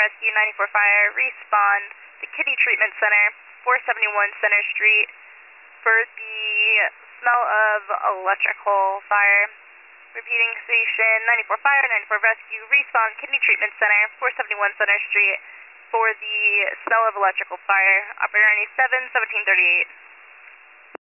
Rescue, 94 Fire, respawn the Kidney Treatment Center, 471 Center Street, for the smell of electrical fire. Repeating, station 94 Fire, 94 Rescue, respawn Kidney Treatment Center, 471 Center Street, for the smell of electrical fire. Operator 97, 1738.